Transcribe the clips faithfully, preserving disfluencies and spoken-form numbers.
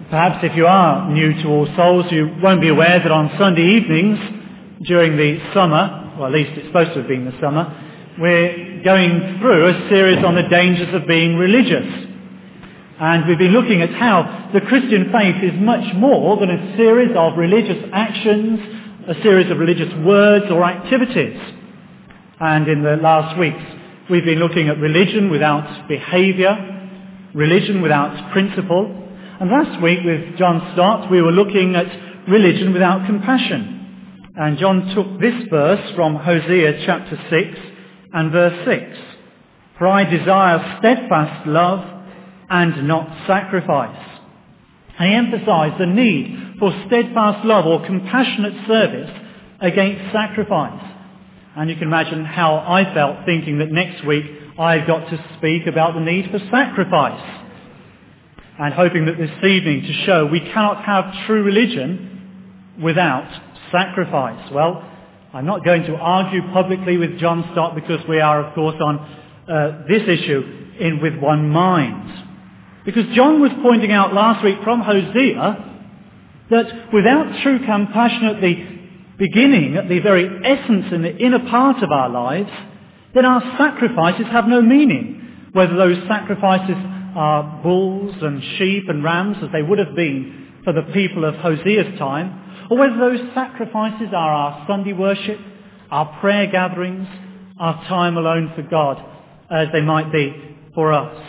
Perhaps if you are new to All Souls, you won't be aware that on Sunday evenings during the summer, or at least it's supposed to have been the summer, we're going through a series on the dangers of being religious. And we've been looking at how the Christian faith is much more than a series of religious actions, a series of religious words or activities. And in the last weeks, we've been looking at religion without behaviour, religion without principle. And last week with John Stott, we were looking at religion without compassion. And John took this verse from Hosea chapter six and verse six. For I desire steadfast love and not sacrifice. I emphasise the need for steadfast love or compassionate service against sacrifice. And you can imagine how I felt thinking that next week I've got to speak about the need for sacrifice. And hoping that this evening to show we cannot have true religion without sacrifice. Well, I'm not going to argue publicly with John Stott because we are, of course, on uh, this issue in with one mind. Because John was pointing out last week from Hosea that without true compassion at the beginning, at the very essence and the inner part of our lives, then our sacrifices have no meaning. Whether those sacrifices are bulls and sheep and rams, as they would have been for the people of Hosea's time, or whether those sacrifices are our Sunday worship, our prayer gatherings, our time alone for God, as they might be for us.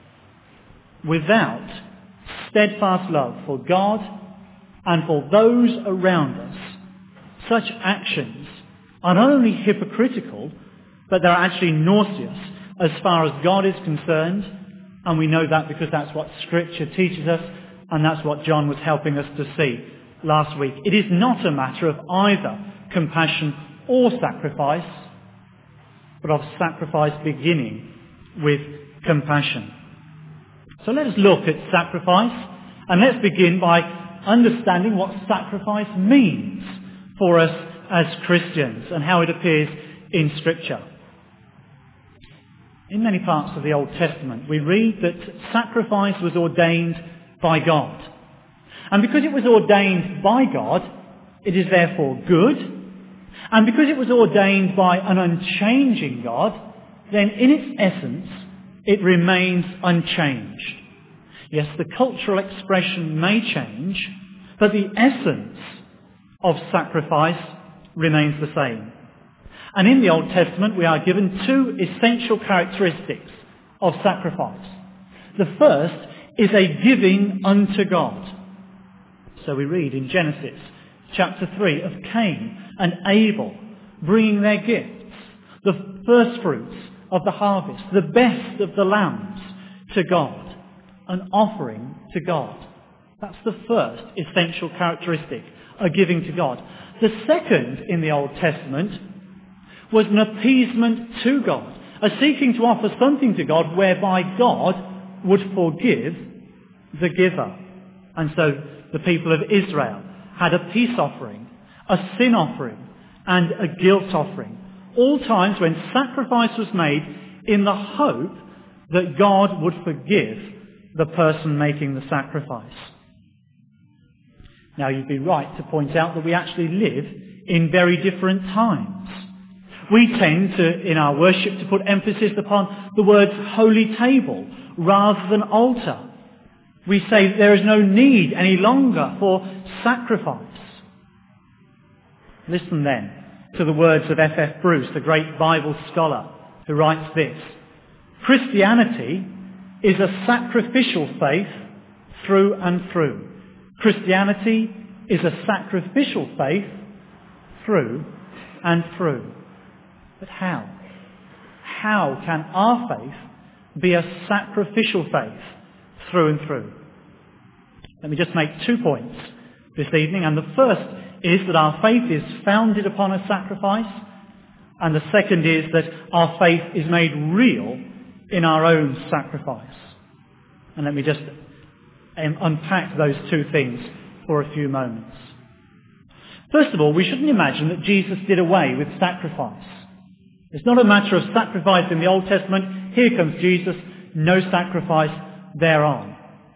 Without steadfast love for God and for those around us, such actions are not only hypocritical, but they're actually nauseous as far as God is concerned. And we know that because that's what Scripture teaches us, and that's what John was helping us to see last week. It is not a matter of either compassion or sacrifice, but of sacrifice beginning with compassion. So let us look at sacrifice, and let's begin by understanding what sacrifice means for us as Christians and how it appears in Scripture. In many parts of the Old Testament, we read that sacrifice was ordained by God. And because it was ordained by God, it is therefore good. And because it was ordained by an unchanging God, then in its essence, it remains unchanged. Yes, the cultural expression may change, but the essence of sacrifice remains the same. And in the Old Testament, we are given two essential characteristics of sacrifice. The first is a giving unto God. So we read in Genesis chapter three of Cain and Abel bringing their gifts, the first fruits of the harvest, the best of the lambs to God, an offering to God. That's the first essential characteristic, a giving to God. The second in the Old Testament was an appeasement to God, a seeking to offer something to God whereby God would forgive the giver. And so the people of Israel had a peace offering, a sin offering, and a guilt offering, all times when sacrifice was made in the hope that God would forgive the person making the sacrifice. Now you'd be right to point out that we actually live in very different times. We tend to, in our worship, to put emphasis upon the words holy table rather than altar. We say there is no need any longer for sacrifice. Listen then to the words of F F Bruce, the great Bible scholar, who writes this: Christianity is a sacrificial faith through and through. Christianity is a sacrificial faith through and through. But how? How can our faith be a sacrificial faith through and through? Let me just make two points this evening. And the first is that our faith is founded upon a sacrifice. And the second is that our faith is made real in our own sacrifice. And let me just unpack those two things for a few moments. First of all, we shouldn't imagine that Jesus did away with sacrifice. It's not a matter of sacrifice in the Old Testament. Here comes Jesus, no sacrifice thereon.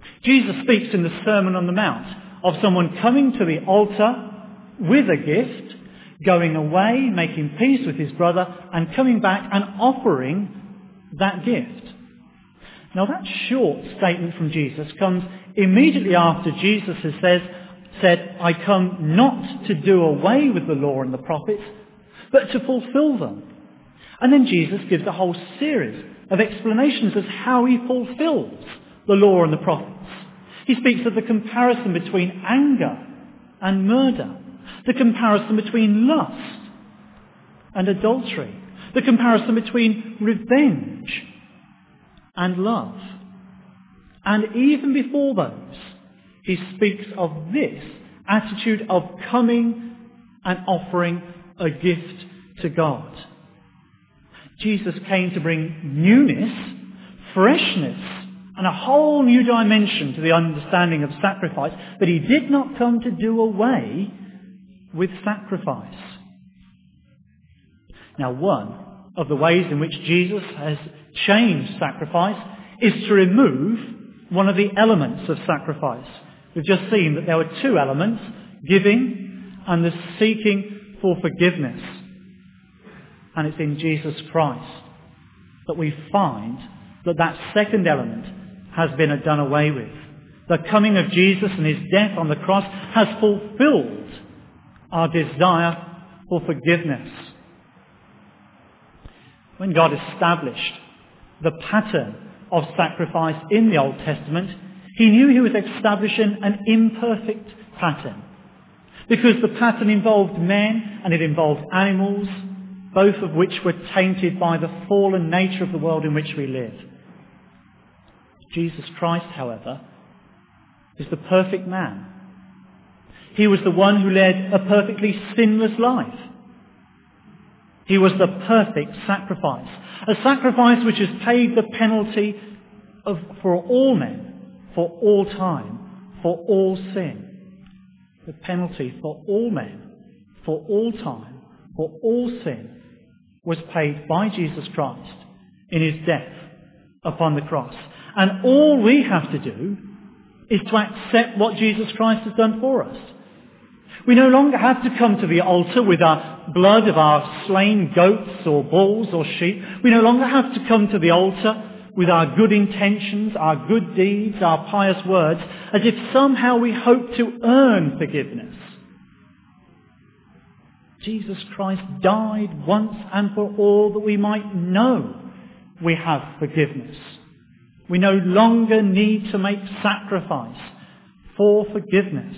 Jesus speaks in the Sermon on the Mount of someone coming to the altar with a gift, going away, making peace with his brother, and coming back and offering that gift. Now that short statement from Jesus comes immediately after Jesus has says, said, I come not to do away with the law and the prophets, but to fulfill them. And then Jesus gives a whole series of explanations as how he fulfills the law and the prophets. He speaks of the comparison between anger and murder, the comparison between lust and adultery, the comparison between revenge and love. And even before those, he speaks of this attitude of coming and offering a gift to God. Jesus came to bring newness, freshness, and a whole new dimension to the understanding of sacrifice, but he did not come to do away with sacrifice. Now, one of the ways in which Jesus has changed sacrifice is to remove one of the elements of sacrifice. We've just seen that there were two elements, giving and the seeking for forgiveness. And it's in Jesus Christ that we find that that second element has been done away with. The coming of Jesus and his death on the cross has fulfilled our desire for forgiveness. When God established the pattern of sacrifice in the Old Testament, he knew he was establishing an imperfect pattern, because the pattern involved men and it involved animals, both of which were tainted by the fallen nature of the world in which we live. Jesus Christ, however, is the perfect man. He was the one who led a perfectly sinless life. He was the perfect sacrifice, a sacrifice which has paid the penalty of, for all men, for all time, for all sin. The penalty for all men, for all time, for all sin was paid by Jesus Christ in his death upon the cross. And all we have to do is to accept what Jesus Christ has done for us. We no longer have to come to the altar with our blood of our slain goats or bulls or sheep. We no longer have to come to the altar with our good intentions, our good deeds, our pious words, as if somehow we hope to earn forgiveness. Jesus Christ died once and for all that we might know we have forgiveness. We no longer need to make sacrifice for forgiveness.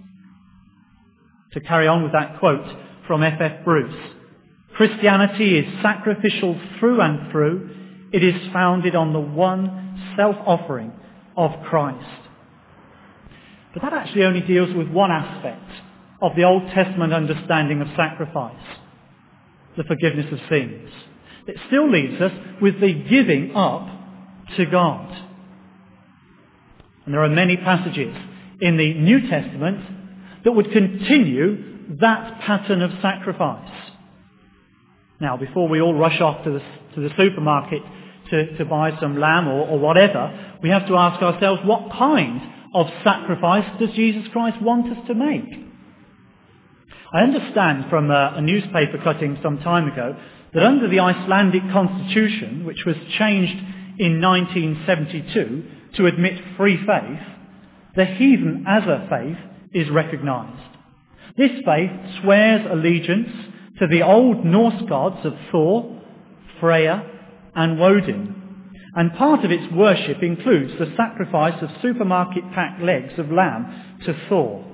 To carry on with that quote from F F Bruce, Christianity is sacrificial through and through. It is founded on the one self-offering of Christ. But that actually only deals with one aspect of the Old Testament understanding of sacrifice, the forgiveness of sins. It still leaves us with the giving up to God. And there are many passages in the New Testament that would continue that pattern of sacrifice. Now, before we all rush off to the, to the supermarket to, to buy some lamb or, or whatever, we have to ask ourselves, what kind of sacrifice does Jesus Christ want us to make? I understand from a, a newspaper cutting some time ago that under the Icelandic constitution, which was changed in nineteen seventy-two to admit free faith, the heathen as a faith is recognised. This faith swears allegiance to the old Norse gods of Thor, Freya and Woden, and part of its worship includes the sacrifice of supermarket packed legs of lamb to Thor.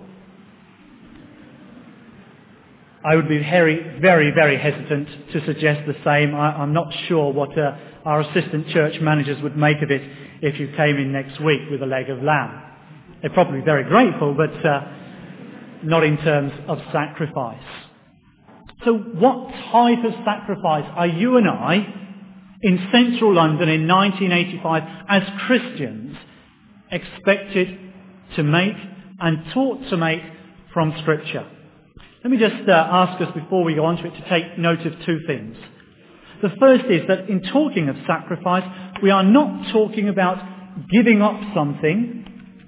I would be very, very, very hesitant to suggest the same. I, I'm not sure what uh, our assistant church managers would make of it if you came in next week with a leg of lamb. They're probably very grateful, but uh, not in terms of sacrifice. So what type of sacrifice are you and I in central London in nineteen eighty-five as Christians expected to make and taught to make from Scripture? Let me just uh, ask us before we go on to it to take note of two things. The first is that in talking of sacrifice, we are not talking about giving up something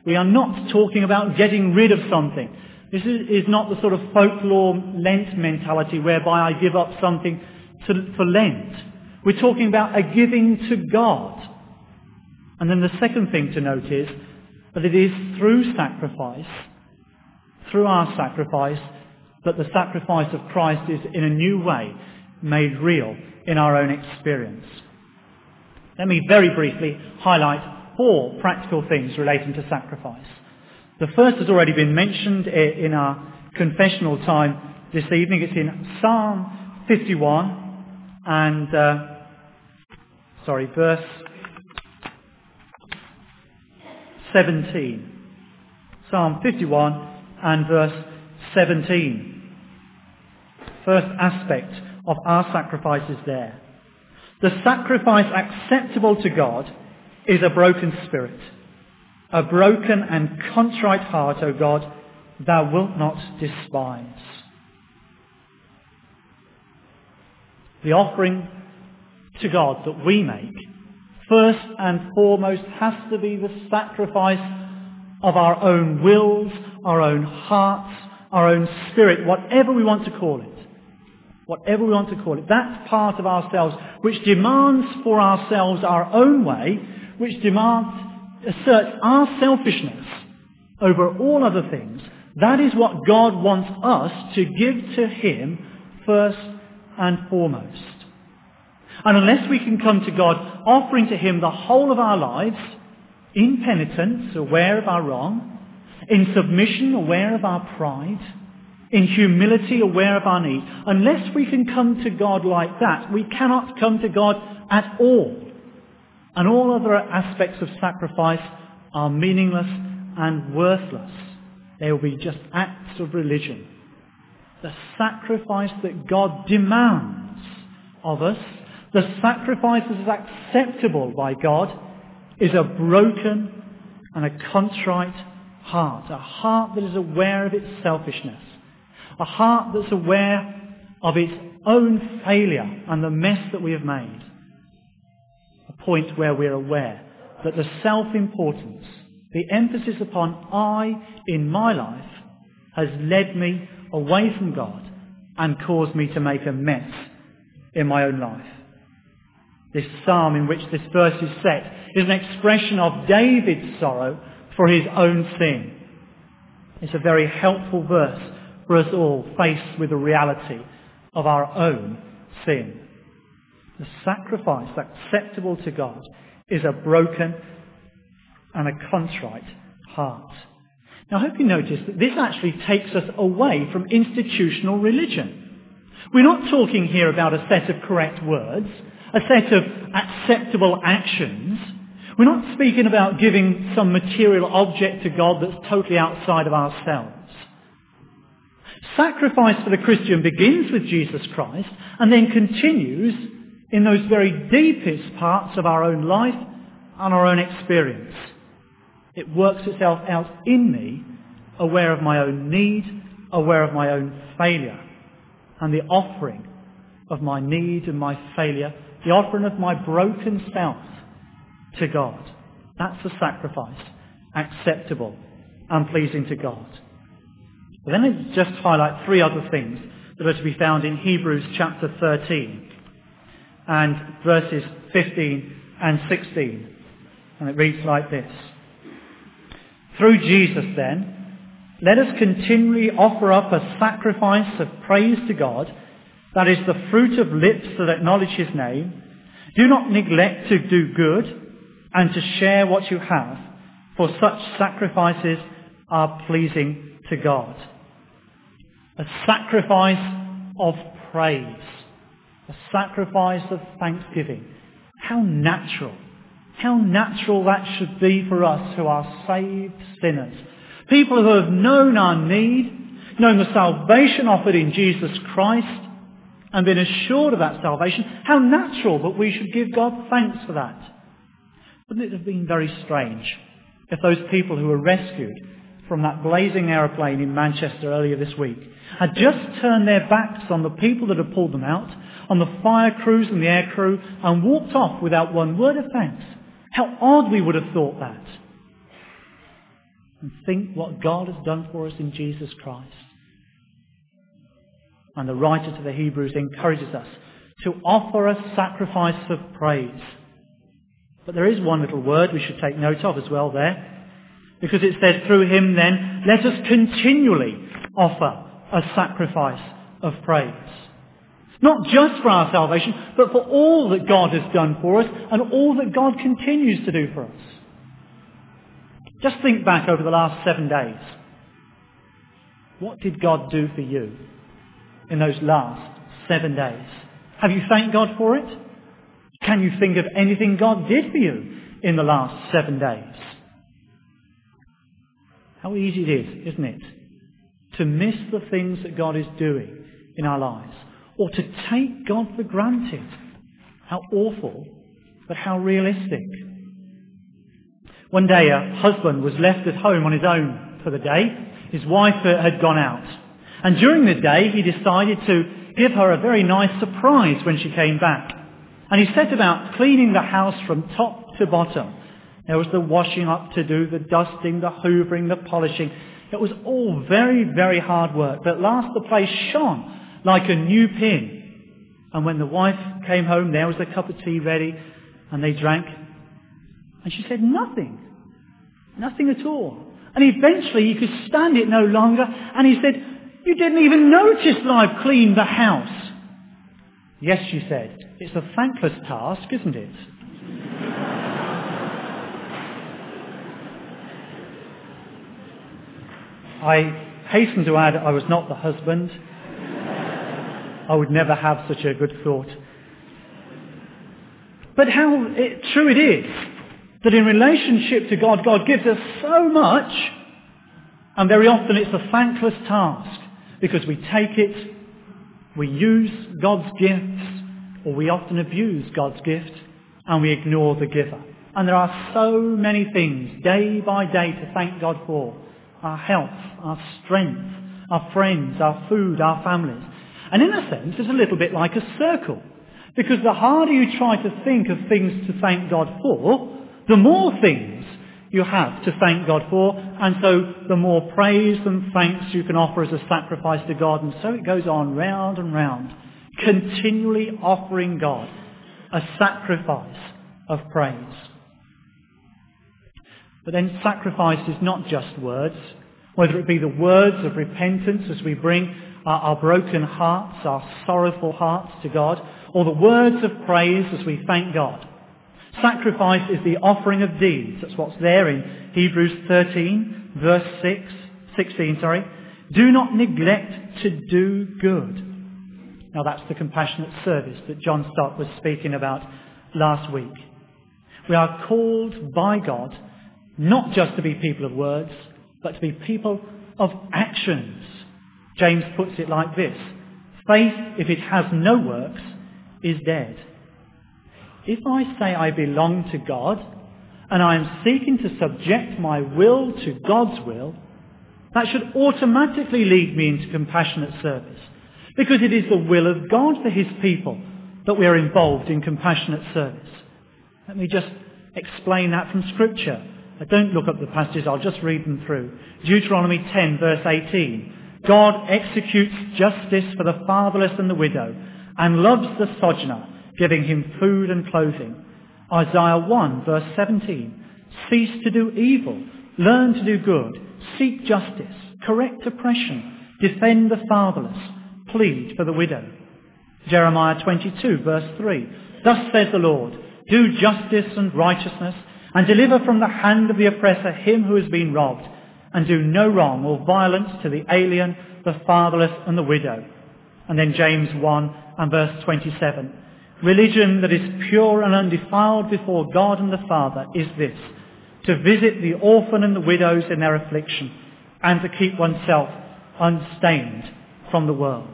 We are not talking about getting rid of something. This is, is not the sort of folklore Lent mentality whereby I give up something to, for Lent. We're talking about a giving to God. And then the second thing to note is that it is through sacrifice, through our sacrifice, that the sacrifice of Christ is in a new way made real in our own experience. Let me very briefly highlight four practical things relating to sacrifice. The first has already been mentioned in our confessional time this evening. It's in Psalm fifty-one and, uh, sorry, verse seventeen. Psalm fifty-one and verse seventeen. First aspect of our sacrifice is there. The sacrifice acceptable to God is a broken spirit. A broken and contrite heart, O God, thou wilt not despise. The offering to God that we make, first and foremost, has to be the sacrifice of our own wills, our own hearts, our own spirit, whatever we want to call it. Whatever we want to call it. That part of ourselves which demands for ourselves our own way, which demands, asserts our selfishness over all other things. That is what God wants us to give to Him first and foremost. And unless we can come to God offering to Him the whole of our lives, in penitence, aware of our wrong, in submission, aware of our pride, in humility, aware of our need, unless we can come to God like that, we cannot come to God at all. And all other aspects of sacrifice are meaningless and worthless. They will be just acts of religion. The sacrifice that God demands of us, the sacrifice that is acceptable by God, is a broken and a contrite heart. A heart that is aware of its selfishness. A heart that's aware of its own failure and the mess that we have made. A point where we're aware that the self-importance, the emphasis upon I in my life, has led me away from God and caused me to make a mess in my own life. This psalm in which this verse is set is an expression of David's sorrow for his own sin. It's a very helpful verse for us all faced with the reality of our own sin. The sacrifice acceptable to God is a broken and a contrite heart. Now I hope you notice that this actually takes us away from institutional religion. We're not talking here about a set of correct words, a set of acceptable actions. We're not speaking about giving some material object to God that's totally outside of ourselves. Sacrifice for the Christian begins with Jesus Christ and then continues in those very deepest parts of our own life and our own experience. It works itself out in me, aware of my own need, aware of my own failure, and the offering of my need and my failure, the offering of my broken self to God. That's a sacrifice acceptable and pleasing to God. But then I just highlight three other things that are to be found in Hebrews chapter thirteen and verses fifteen and sixteen. And it reads like this. Through Jesus then, let us continually offer up a sacrifice of praise to God, that is the fruit of lips that acknowledge His name. Do not neglect to do good and to share what you have, for such sacrifices are pleasing to God. A sacrifice of praise. A sacrifice of thanksgiving. How natural. How natural that should be for us who are saved sinners. People who have known our need, known the salvation offered in Jesus Christ, and been assured of that salvation. How natural that we should give God thanks for that. Wouldn't it have been very strange if those people who were rescued from that blazing aeroplane in Manchester earlier this week had just turned their backs on the people that had pulled them out, on the fire crews and the air crew, and walked off without one word of thanks? How odd we would have thought that. and think what God has done for us in Jesus Christ. And the writer to the Hebrews encourages us to offer a sacrifice of praise. But there is one little word we should take note of as well there, because it says, through him then, let us continually offer a sacrifice of praise. Not just for our salvation, but for all that God has done for us and all that God continues to do for us. Just think back over the last seven days. What did God do for you in those last seven days? Have you thanked God for it? Can you think of anything God did for you in the last seven days? How easy it is, isn't it, to miss the things that God is doing in our lives, or to take God for granted. How awful, but how realistic. One day a husband was left at home on his own for the day. His wife had gone out. And during the day he decided to give her a very nice surprise when she came back. And he set about cleaning the house from top to bottom. There was the washing up to do, the dusting, the hoovering, the polishing. It was all very, very hard work. But at last the place shone like a new pin. And when the wife came home, there was a cup of tea ready, and they drank. And she said, nothing. Nothing at all. And eventually he could stand it no longer, and he said, you didn't even notice that I've cleaned the house. Yes, she said, it's a thankless task, isn't it? I hasten to add I was not the husband. I would never have such a good thought. But how it, true it is that in relationship to God, God gives us so much, and very often it's a thankless task because we take it, we use God's gifts, or we often abuse God's gift, and we ignore the giver. And there are so many things day by day to thank God for. Our health, our strength, our friends, our food, our families. And in a sense, it's a little bit like a circle. Because the harder you try to think of things to thank God for, the more things you have to thank God for. And so the more praise and thanks you can offer as a sacrifice to God. And so it goes on round and round, continually offering God a sacrifice of praise. But then sacrifice is not just words, whether it be the words of repentance as we bring our, our broken hearts, our sorrowful hearts to God, or the words of praise as we thank God. Sacrifice is the offering of deeds. That's what's there in Hebrews thirteen, verse six, sixteen, sorry. Do not neglect to do good. Now that's the compassionate service that John Stott was speaking about last week. We are called by God not just to be people of words, but to be people of actions. James puts it like this: faith, if it has no works, is dead. If I say I belong to God, and I am seeking to subject my will to God's will, that should automatically lead me into compassionate service. Because it is the will of God for his people that we are involved in compassionate service. Let me just explain that from Scripture. I don't look up the passages, I'll just read them through. Deuteronomy ten, verse eighteen. God executes justice for the fatherless and the widow, and loves the sojourner, giving him food and clothing. Isaiah one, verse seventeen. Cease to do evil, learn to do good, seek justice, correct oppression, defend the fatherless, plead for the widow. Jeremiah twenty-two, verse three. Thus says the Lord, do justice and righteousness, and deliver from the hand of the oppressor him who has been robbed, and do no wrong or violence to the alien, the fatherless and the widow. And then James one and verse twenty-seven. Religion that is pure and undefiled before God and the Father is this: to visit the orphan and the widows in their affliction, and to keep oneself unstained from the world.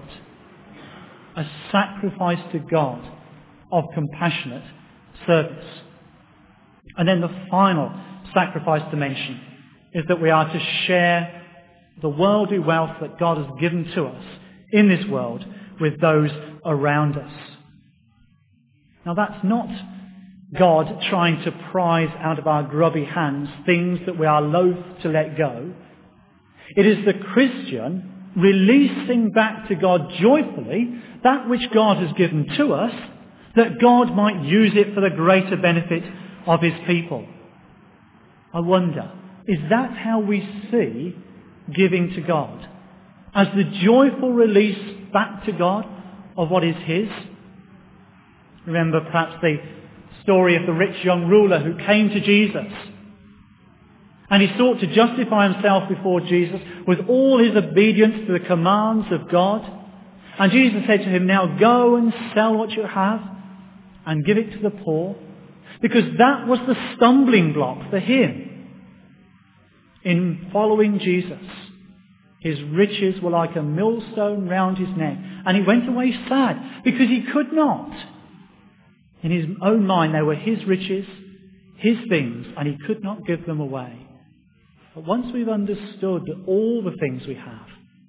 A sacrifice to God of compassionate service. And then the final sacrifice to mention is that we are to share the worldly wealth that God has given to us in this world with those around us. Now that's not God trying to prize out of our grubby hands things that we are loath to let go. It is the Christian releasing back to God joyfully that which God has given to us, that God might use it for the greater benefit of his people. I wonder, is that how we see giving to God? As the joyful release back to God of what is his? Remember perhaps the story of the rich young ruler who came to Jesus. And he sought to justify himself before Jesus with all his obedience to the commands of God. And Jesus said to him, now go and sell what you have and give it to the poor. Because that was the stumbling block for him in following Jesus. His riches were like a millstone round his neck. And he went away sad because he could not. In his own mind, they were his riches, his things, and he could not give them away. But once we've understood that all the things we have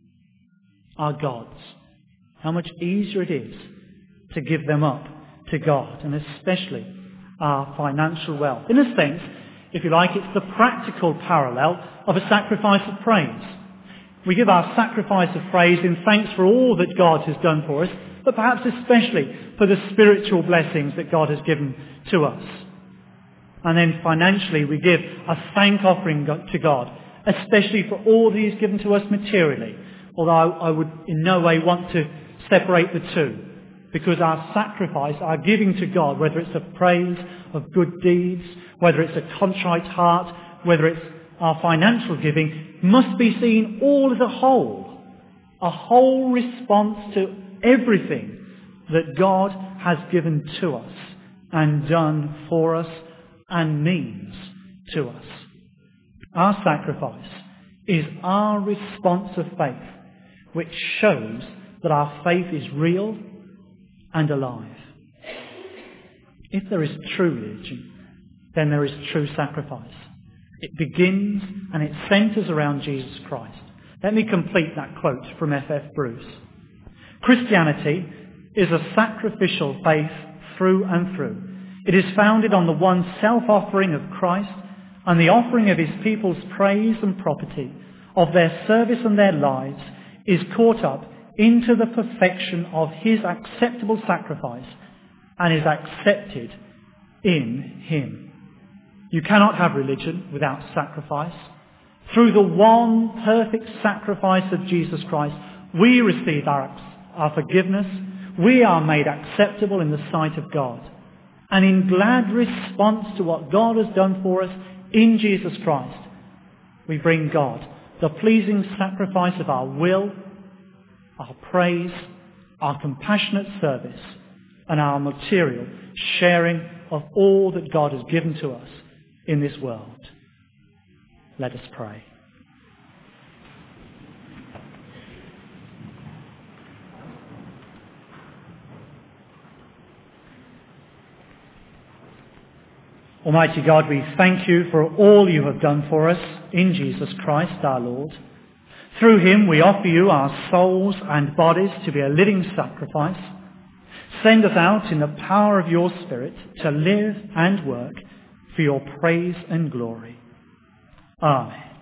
are God's, how much easier it is to give them up to God, and especially our financial wealth. In a sense, if you like, it's the practical parallel of a sacrifice of praise. We give our sacrifice of praise in thanks for all that God has done for us, but perhaps especially for the spiritual blessings that God has given to us. And then financially we give a thank offering to God, especially for all that he's given to us materially. Although I would in no way want to separate the two, because our sacrifice, our giving to God, whether it's of praise, of good deeds, whether it's a contrite heart, whether it's our financial giving, must be seen all as a whole. A whole response to everything that God has given to us and done for us and means to us. Our sacrifice is our response of faith, which shows that our faith is real and alive. If there is true religion, then there is true sacrifice. It begins and it centres around Jesus Christ. Let me complete that quote from F F Bruce. Christianity is a sacrificial faith through and through. It is founded on the one self-offering of Christ and the offering of his people's praise and property, of their service and their lives, is caught up into the perfection of his acceptable sacrifice and is accepted in him. You cannot have religion without sacrifice. Through the one perfect sacrifice of Jesus Christ, we receive our, our forgiveness. We are made acceptable in the sight of God. And in glad response to what God has done for us in Jesus Christ, we bring God the pleasing sacrifice of our will, our praise, our compassionate service, and our material sharing of all that God has given to us in this world. Let us pray. Almighty God, we thank you for all you have done for us in Jesus Christ our Lord. Through him we offer you our souls and bodies to be a living sacrifice. Send us out in the power of your Spirit to live and work for your praise and glory. Amen.